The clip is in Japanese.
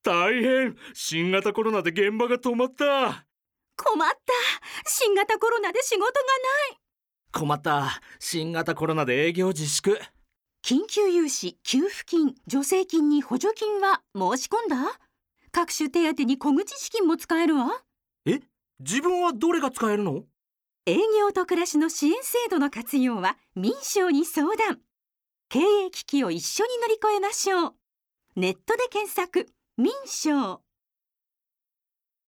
大変、新型コロナで現場が止まった。 困った、新型コロナで仕事がない。 困った、新型コロナで営業自粛。 緊急融資、給付金、助成金に補助金は申し込んだ？各種手当に小口資金も使えるわ。 自分はどれが使えるの？ 営業と暮らしの支援制度の活用は民商に相談。経営危機を一緒に乗り越えましょう。ネットで検索、民商。